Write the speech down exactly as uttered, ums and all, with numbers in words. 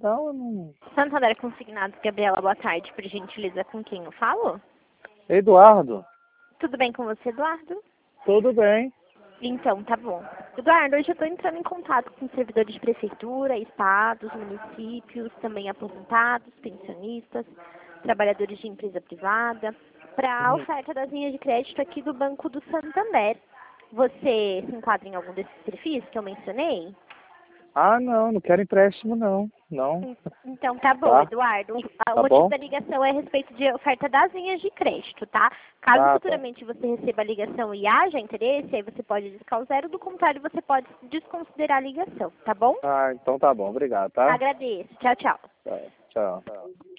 então eu não... Santander Consignados, Gabriela, boa tarde. Por gentileza, com quem eu falo? Eduardo, Tudo bem com você, Eduardo? tudo bem? Então, tá bom. Eduardo, hoje eu estou entrando em contato com servidores de prefeitura, estados, municípios, também aposentados, pensionistas, trabalhadores de empresa privada, para a Uhum. oferta das linhas de crédito aqui do Banco do Santander. Você se enquadra em algum desses perfis que eu mencionei? Ah, não, não quero empréstimo não, não. Então tá bom, Tá, Eduardo. O tá motivo bom? da ligação é a respeito de oferta das linhas de crédito, tá? Caso Ah, tá. futuramente você receba a ligação e haja interesse, aí você pode discar o zero, do contrário você pode desconsiderar a ligação, tá bom? Ah, então tá bom, obrigado, tá? Agradeço. Tchau, tchau. Tá, tchau.